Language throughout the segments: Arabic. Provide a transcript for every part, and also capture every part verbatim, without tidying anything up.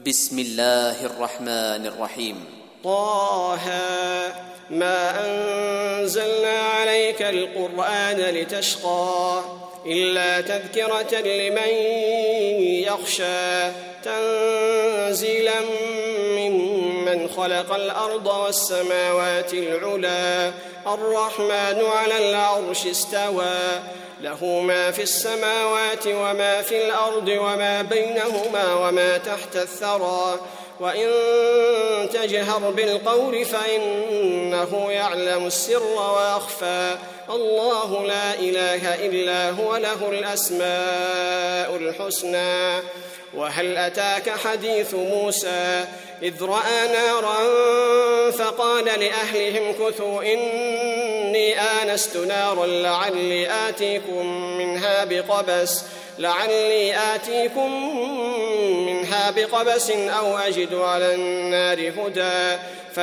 بسم الله الرحمن الرحيم. طه ما أنزلنا عليك القرآن لتشقى إلا تذكرة لمن يخشى تنزيلا ممن خلق الأرض والسماوات العلى الرحمن على العرش استوى له ما في السماوات وما في الأرض وما بينهما وما تحت الثرى وإن تجهر بالقول فإنه يعلم السر وأخفى الله لا إله إلا هو له الأسماء الحسنى. وهل أتاك حديث موسى إذ رأى نارا فقال لأهلهم كثوا إني آنست نارا لعلي آتيكم منها بقبس لعلي آتيكم منها بقبس أو أجد على النار هدى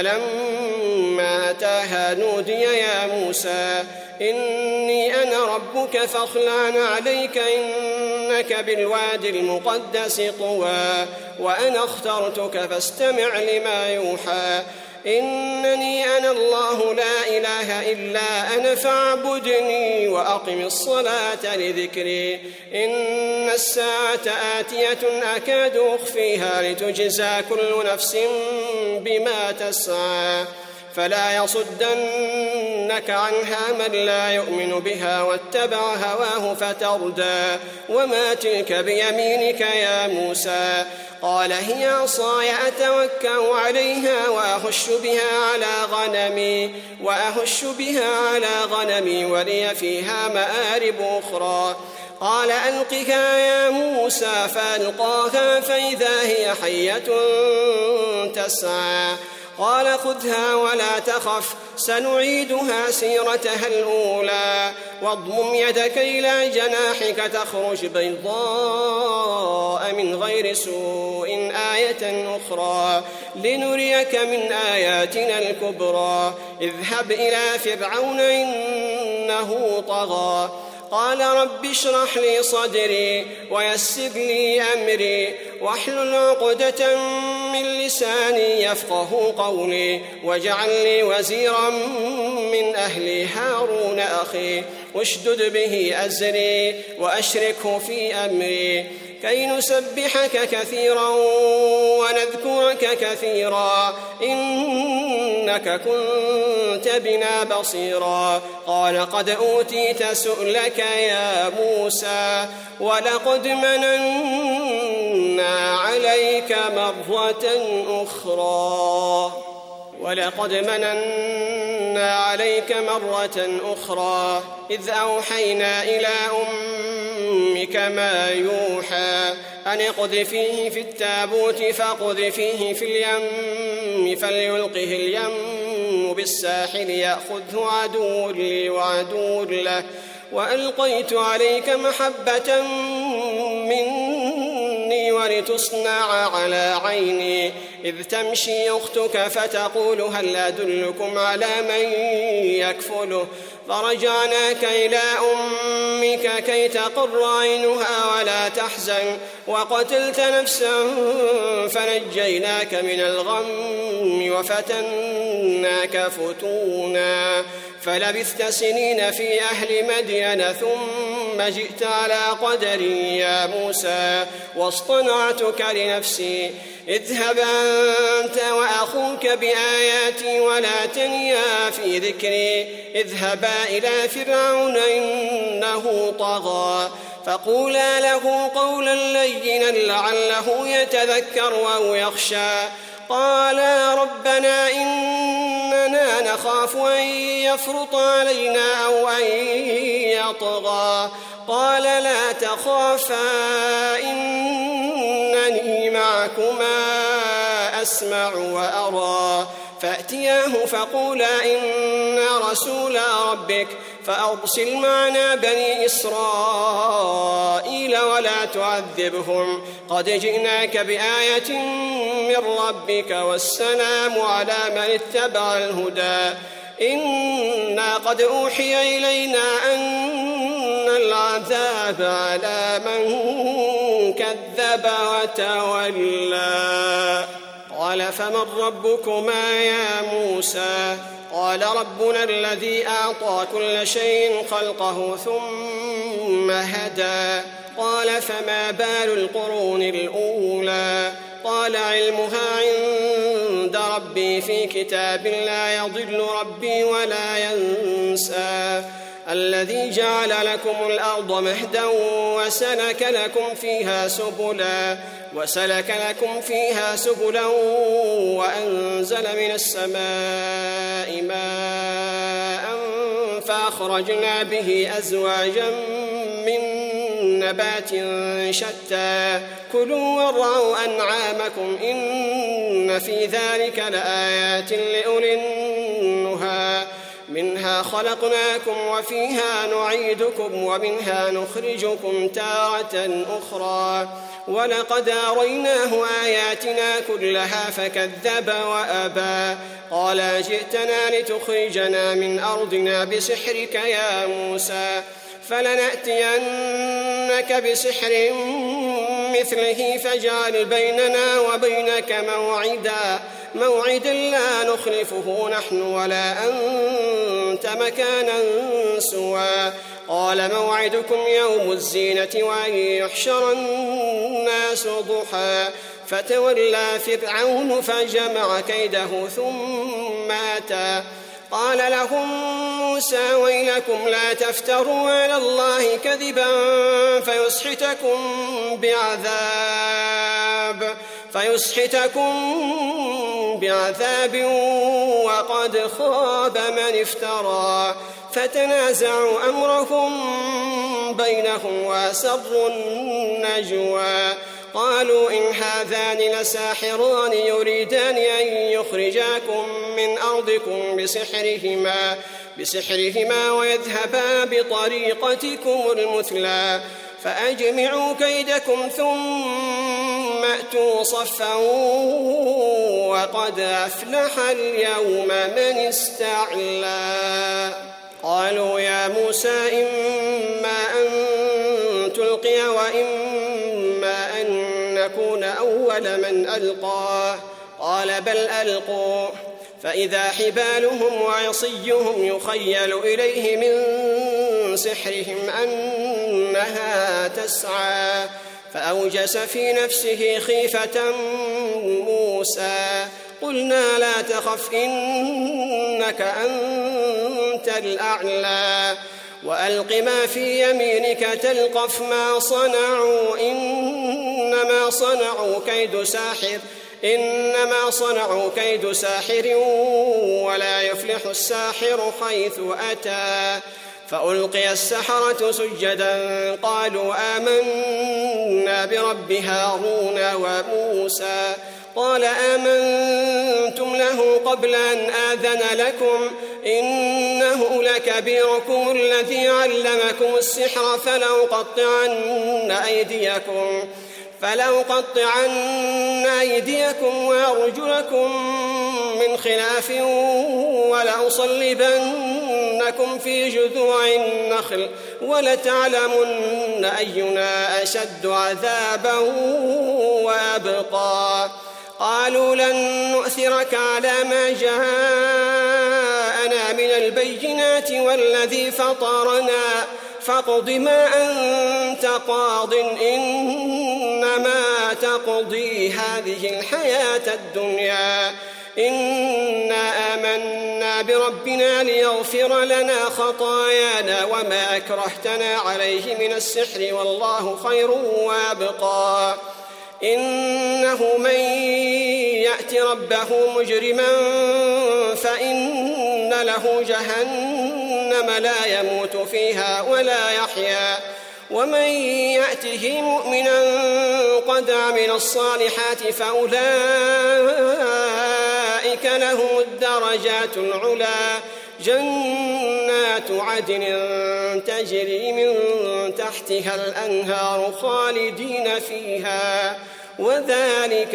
فلما أتاها نودي يا موسى إني أنا ربك فاخلع عليك إنك بالوادي المقدس طوى وأنا اخترتك فاستمع لما يوحى إنني أنا الله لا إله إلا أنا فاعبدني وأقم الصلاة لذكري إن الساعة آتية أكاد أخفيها لتجزى كل نفس بما تسعى فلا يصدنك عنها من لا يؤمن بها واتبع هواه فتردى وما تلك بيمينك يا موسى قال هي عصاي أتوكأ عليها وأهش بها على غنمي وأهش بها على غنمي ولي فيها مآرب أخرى قال ألقها يا موسى فألقاها فإذا هي حية تسعى قال خذها ولا تخف سنعيدها سيرتها الأولى واضمم يدك إلى جناحك تخرج بيضاء من غير سوء آية أخرى لنريك من آياتنا الكبرى اذهب إلى فرعون إنه طغى قال رب اشرح لي صدري ويسر لي أمري واحلل عقدة من لساني يفقه قولي واجعل لي وزيرا من أهلي هارون أخي واشدد به أزري وأشركه في أمري كي نسبحك كثيرا ونذكرك كثيرا إنك كنت بنا بصيرا قال قد أوتيت سؤلك يا موسى ولقد مننا عليك مرة أخرى ولقد مننا عليك مرة أخرى إذ أوحينا إلى أمك ما يوحى أن اقذفيه في التابوت فاقذفيه في اليم فليلقه اليم بالساحل يأخذه عدو لي وعدو له وألقيت عليك محبة مني ولتصنع على عيني إذ تمشي أختك فتقول هل أدلكم على من يكفله فرجعناك إلى أمك كي تقر عينها ولا تحزن وقتلت نفسا فنجيناك من الغم وفتناك فتونا فلبثت سنين في أهل مدين ثم جئت على قدري يا موسى واصطنعتك لنفسي اذهب أنت وأخوك بآياتي ولا تنيا في ذكري اذهبا إلى فرعون إنه طغى فقولا له قولا لينا لعله يتذكر أو يخشى قالا ربنا إننا نخاف أن يفرط علينا أو أن يطغى قال لا تخافا إنني معكما أسمع وأرى فأتياه فقولا إنا رسول ربك فأرسل معنا بني إسرائيل ولا تعذبهم قد جئناك بآية من ربك والسلام على من اتبع الهدى إنا قد أوحي إلينا أن العذاب على من كذب وتولى. قال فمن ربكما يا موسى قال ربنا الذي أعطى كل شيء خلقه ثم هدى قال فما بال القرون الأولى قال علمها عند ربي في كتاب لا يضل ربي ولا ينسى الذي جعل لكم الأرض مهدا وسلك لكم فيها سبلا وسلك لكم فيها سبلا وأنزل من السماء ماء فأخرجنا به أزواجا من نبات شتى كلوا وارعوا أنعامكم إن في ذلك لآيات لأولي النهى منها خلقناكم وفيها نعيدكم ومنها نخرجكم تارة أخرى ولقد أريناه آياتنا كلها فكذب وأبى قال جئتنا لتخرجنا من أرضنا بسحرك يا موسى فلنأتينك بسحر مثله فاجعل بيننا وبينك موعدا موعدا لا نخلفه نحن ولا أنت مكانا سوى قال موعدكم يوم الزينة وأن يحشر الناس ضحى فتولى فرعون فجمع كيده ثم أتى قال لهم موسى ويلكم لا تفتروا على الله كذبا فيسحتكم بعذاب فيسحتكم بعذاب وقد خاب من افترى فتنازعوا أمرهم بينهم وأسروا النجوى قالوا إن هذان لساحران يريدان أن يخرجاكم من أرضكم بسحرهما, بسحرهما ويذهبا بطريقتكم المثلى فأجمعوا كيدكم ثم أتوا صفا وقد أفلح اليوم من استعلى قالوا يا موسى إما أن تلقي وإما أن نكون أول من ألقى قال بل ألقوا فإذا حبالهم وعصيهم يخيل إليه من سحرهم أنها تسعى فأوجس في نفسه خيفة موسى قلنا لا تخف إنك أنت الأعلى وألق ما في يمينك تلقف ما صنعوا إنما صنعوا كيد ساحر إنما صنعوا كيد ساحر ولا يفلح الساحر حيث أتى فألقي السحرة سجدا قالوا آمنا برب هارون وموسى قال آمنتم له قبل أن آذن لكم إنه لكبيركم الذي علمكم السحر فلأقطعن أيديكم فلأقطعن أيديكم وأرجلكم من خلاف ولأصلبنكم في جذوع النخل ولتعلمن أينا أشد عذابا وأبقى قالوا لن نؤثرك على ما جاءنا من البينات والذي فطرنا فاقض ما أنت قاض إنما تقضي هذه الحياة الدنيا إنا آمنا بربنا ليغفر لنا خطايانا وما أكرهتنا عليه من السحر والله خير وأبقى إنه من يأت ربه مجرما فإن له جهنم لا يموت فيها ولا يحيا ومن يأته مؤمنا قد عمل الصالحات فأولئك لهم الدرجات العلى جنات عدن تجري من تحتها الأنهار خالدين فيها وذلك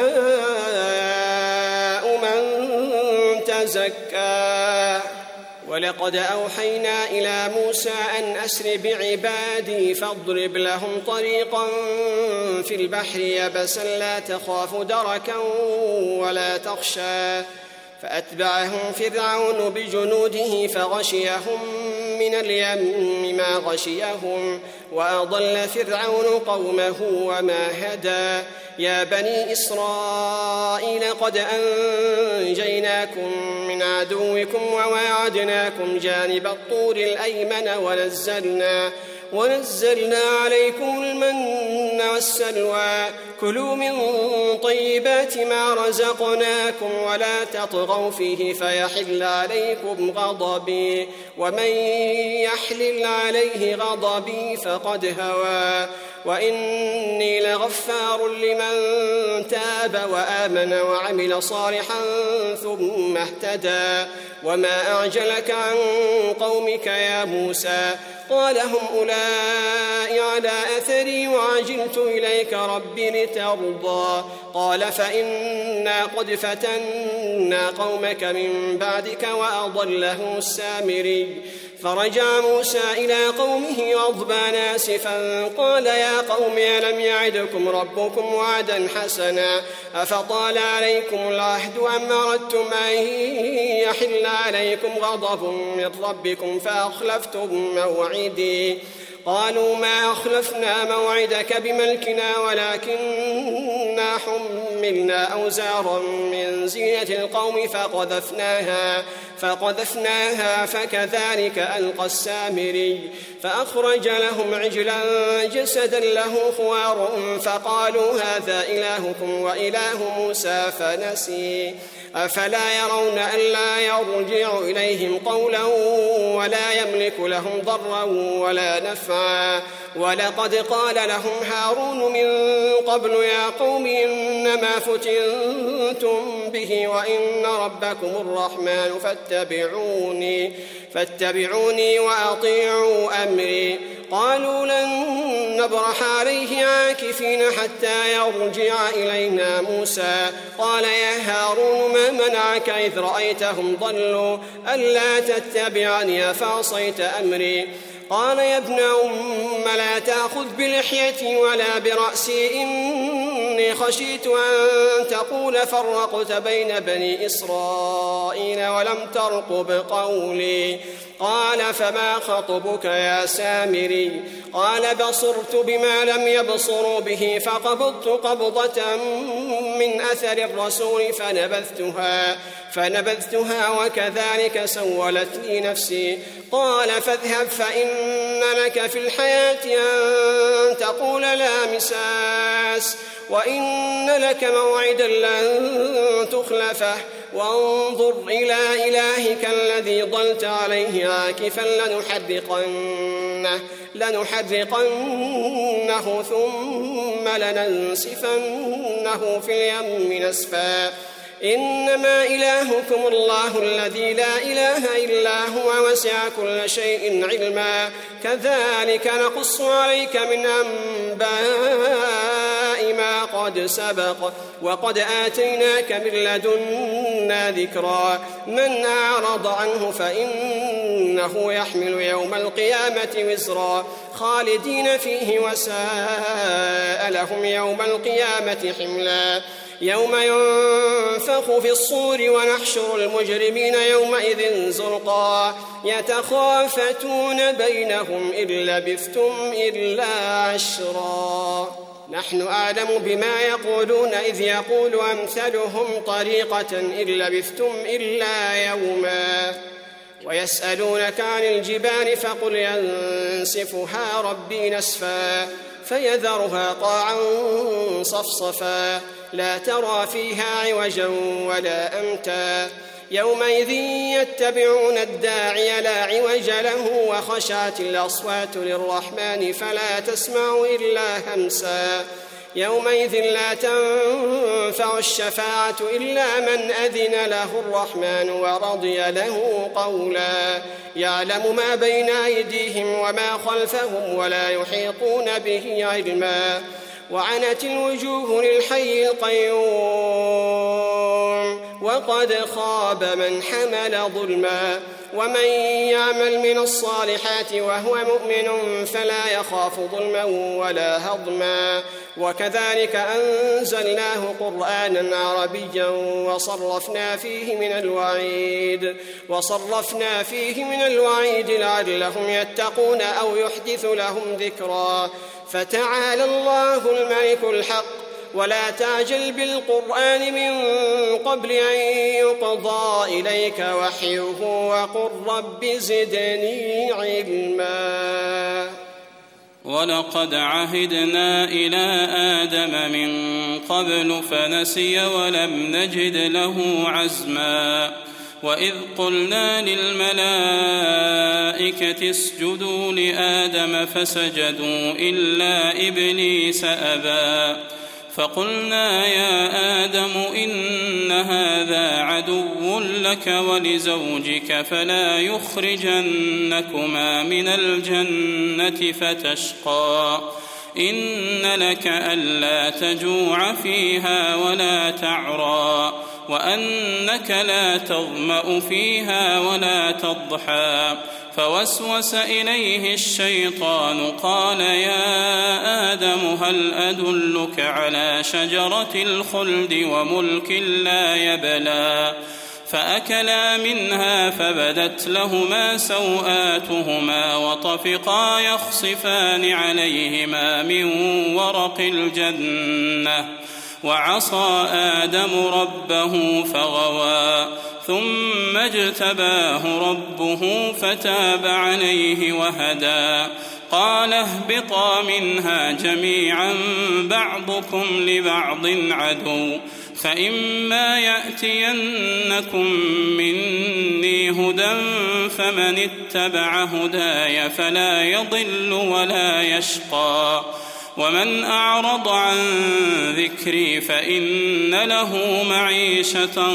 جزاء من تزكى ولقد أوحينا إلى موسى أن أسر بعبادي فاضرب لهم طريقا في البحر يبسا لا تخاف دركا ولا تخشى فأتبعهم فرعون بجنوده فغشيهم من اليم ما غشيهم وأضل فرعون قومه وما هدى يا بني إسرائيل قد أنجيناكم من عدوكم وواعدناكم جانب الطور الأيمن ونزلنا ونزلنا عليكم المن والسلوى كلوا من طيبات ما رزقناكم ولا تطغوا فيه فيحل عليكم غضبي ومن يحلل عليه غضبي فقد هوى وإني لغفار لمن تاب وآمن وعمل صالحا ثم اهتدى وما أعجلك عن قومك يا موسى قال هم أولئك على أثري وعجلت إليك ربي لترضى قال فإنا قد فتنا قومك من بعدك وأضلهم السامري فرجع موسى إلى قومه غضبان آسفا قال يا قوم ألم يعدكم ربكم وعدا حسنا أفطال عليكم العهد أم أردتم أن يحل عليكم غضب من ربكم فأخلفتم موعدي قالوا ما أخلفنا موعدك بملكنا ولكننا حملنا أوزارا من زينة القوم فقذفناها فقذفناها فكذلك ألقى السامري فأخرج لهم عجلا جسدا له خوار فقالوا هذا إلهكم وإله موسى فنسي أفلا يرون ألا يرجع إليهم قولا ولا يملك لهم ضرا ولا نفعا ولقد قال لهم هارون من قبل يا قوم إنما فتنتم به وإن ربكم الرحمن فاتبعوني فاتبعوني وأطيعوا أمري قالوا لن نبرح عليه عاكفين حتى يرجع إلينا موسى قال يا هارون ما منعك إذ رأيتهم ضلوا ألا تتبعني أفعصيت أمري قال يا ابن أم لا تأخذ بلحيتي ولا برأسي إني خشيت أن تقول فرقت بين بني إسرائيل ولم ترقب قولي قال فما خطبك يا سامري قال بصرت بما لم يبصروا به فقبضت قبضة من أثر الرسول فنبذتها فنبذتها وكذلك سولت لي نفسي قال فاذهب فإن لك في الحياة أن تقول لا مساس وإن لك موعدا لن تخلفه وانظر إلى إلهك الذي ظلت عليه عاكفا لنحرقنه, لنحرقنه ثم لننسفنه في اليم نسفا إنما إلهكم الله الذي لا إله إلا هو وسع كل شيء علما كذلك نقص عليك من أنباء ما قد سبق وقد آتيناك من لدنا ذكرا من أعرض عنه فإنه يحمل يوم القيامة وزرا خالدين فيه وساء لهم يوم القيامة حملا يوم ينفخ في الصور ونحشر المجرمين يومئذ زرقا يتخافتون بينهم إن لبثتم إلا عشرا نحن أعلم بما يقولون إذ يقول أمثلهم طريقة إن لبثتم إلا يوما ويسألونك عن الجبال فقل ينسفها ربي نسفا فيذرها قاعا صفصفا لا ترى فيها عوجا ولا أمتا يومئذ يتبعون الداعي لا عوج له وخشعت الأصوات للرحمن فلا تسمع إلا همسا يومئذ لا تنفع الشفاعة إلا من أذن له الرحمن ورضي له قولا يعلم ما بين أيديهم وما خلفهم ولا يحيطون به علما وعنت الوجوه للحي القيوم وقد خاب من حمل ظلما. ومن يعمل من الصالحات وهو مؤمن فلا يخاف ظلما ولا هضما. وكذلك أنزلناه قرآنا عربيا وصرفنا فيه من الوعيد وصرفنا فيه من الوعيد لعلهم يتقون أو يحدث لهم ذكرا. فتعالى الله الملك الحق ولا تعجل بالقرآن من قبل أن يقضى إليك وحيه وقل رب زدني علما. ولقد عهدنا إلى آدم من قبل فنسي ولم نجد له عزما. وإذ قلنا للملائكة اسجدوا لآدم فسجدوا إلا إبليس أبى فقلنا يا آدم إن هذا عدو لك ولزوجك فلا يخرجنكما من الجنة فتشقى. إن لك ألا تجوع فيها ولا تعرى وأنك لا تظمأ فيها ولا تضحى. فوسوس إليه الشيطان قال يا آدم هل أدلك على شجرة الخلد وملك لا يبلى. فأكلا منها فبدت لهما سوآتهما وطفقا يخصفان عليهما من ورق الجنة وعصى آدم ربه فغوى ثم اجتباه ربه فتاب عليه وهدى. قال اهبطا منها جميعا بعضكم لبعض عدو فإما يأتينكم مني هدى فمن اتبع هداي فلا يضل ولا يشقى. ومن أعرض عن ذكري فإن له معيشة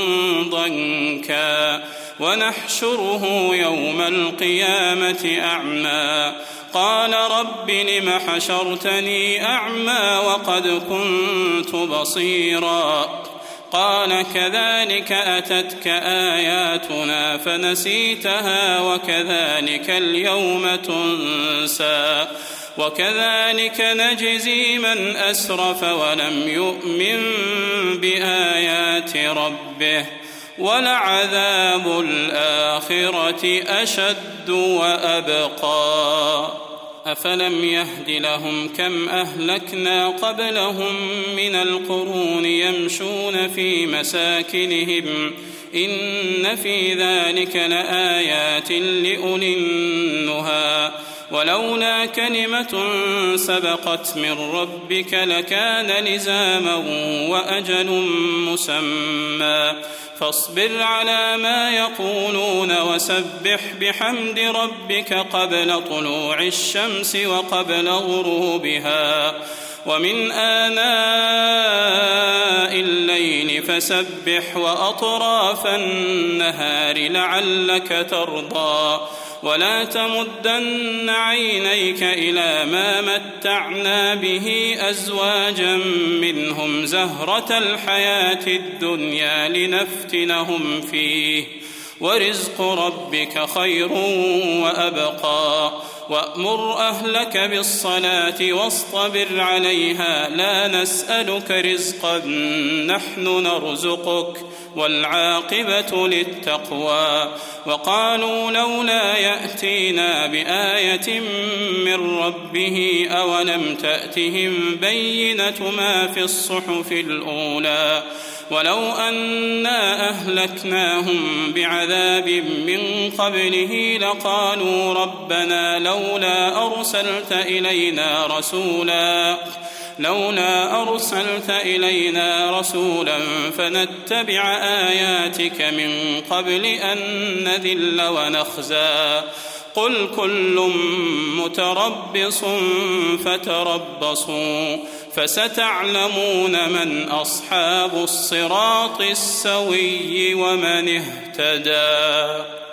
ضنكا ونحشره يوم القيامة أعمى. قال رب لم حشرتني أعمى وقد كنت بصيرا. قال كذلك أتتك آياتنا فنسيتها وكذلك اليوم تنسى. وكذلك نجزي من أسرف ولم يؤمن بآيات ربه ولعذاب الآخرة أشد وأبقى. أفلم يهد لهم كم أهلكنا قبلهم من القرون يمشون في مساكنهم إن في ذلك لآيات لأولي النهى. ولولا كلمة سبقت من ربك لكان لزاما وأجل مسمى. فاصبر على ما يقولون وسبح بحمد ربك قبل طلوع الشمس وقبل غروبها ومن آناء الليل فسبح وأطراف النهار لعلك ترضى. ولا تمدن عينيك إلى ما متعنا به أزواجا منهم زهرة الحياة الدنيا لنفتنهم فيه ورزق ربك خير وأبقى. وأمر أهلك بالصلاة واصطبر عليها لا نسألك رزقا نحن نرزقك والعاقبة للتقوى. وقالوا لولا يأتينا بآية من ربه أولم تأتهم بينة ما في الصحف الأولى. ولو أنا أهلكناهم بعذاب من قبله لقالوا ربنا لولا أرسلت إلينا رسولا لولا أرسلت إلينا رسولا فنتبع آياتك من قبل أن نذل ونخزى. قل كل متربص فتربصوا فستعلمون من أصحاب الصراط السوي ومن اهتدى.